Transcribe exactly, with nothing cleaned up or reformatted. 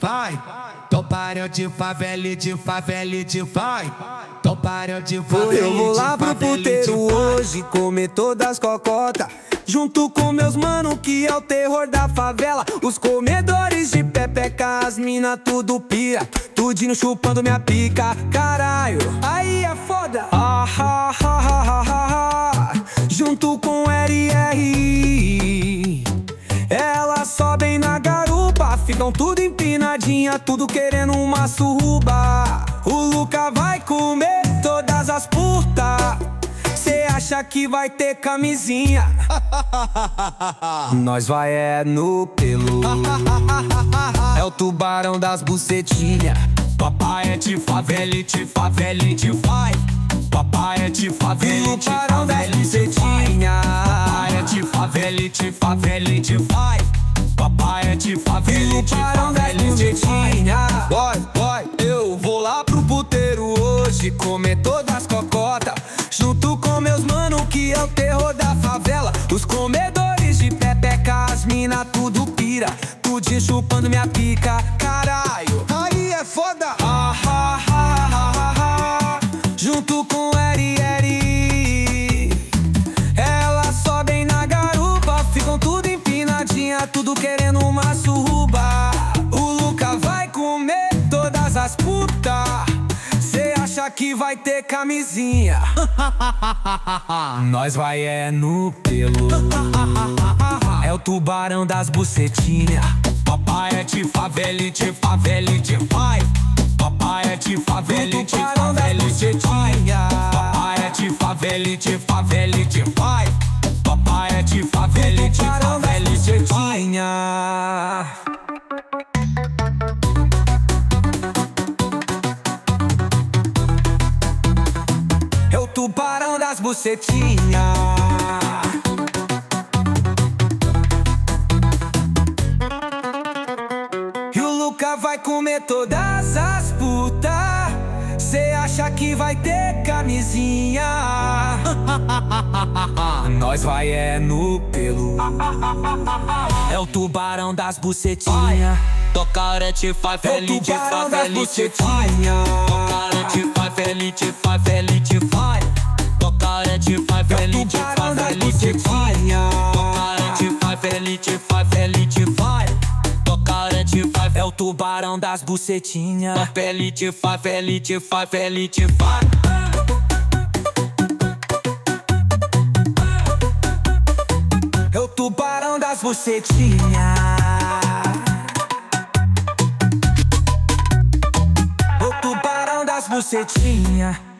vai. Toparão de favela e de favela e de vai. Toparão de favela e de favela e de vai. Eu vou lá pro puteiro hoje comer todas as cocotas, junto com meus mano que é o terror da favela. Os comedores de pepeca, as mina tudo pira, tudinho chupando minha pica, caralho, aí é foda. Ah, ah, ah, ah, ah, ah. Junto com R R, elas sobem na garupa, ficam tudo empinadinha, tudo querendo uma surruba. O Luca vai comer todas as putas, cê acha que vai ter camisinha? Nós vai é no pelo, é o tubarão das bucetinhas. Papai é de favela e de favela e de vai. Papai é de favela e de favela e de vai. Papai é de favela e de favela e de vai. Papai é de favela e de favela e de vai. Boy, boy, eu vou lá pro puteiro hoje comer todas as cocotas, junto com meus mano que é o terror da favela. Os comedores de pepeca, as mina tudo pira, tudinho chupando minha pica, caralho, aí é foda. Ah, ah, ah, ah, ah. Junto com R R, elas sobem na garupa, ficam tudo empinadinha, tudo querendo uma surruba. O Luca vai comer todas as putas, cê acha que vai ter camisinha? Nós vai é no pelo, é o tubarão das bucetinhas. Papai é de favela e de favela e de vai. Papai é de favela e de favela e de vai. Papai é de favela e de favela e de vai. Papai é de favela e de favela e de vai. É o tubarão das bucetinhas. E o Luca vai comer todas as putas, cê acha que vai ter camisinha? Nós vai é no pelo, é o tubarão das bucetinhas. Tocar é de favela e de favela e de vai. Tocar é de favela e de favela e de vai. Tocar é de favela e de favela e de vai. Tocar é de favela e de favela e de vai. Tocar é de favela, é o tubarão das bucetinhas. Favela e de favela e de favela e de vai. É o tubarão das bucetinhas. O tubarão das bucetinhas.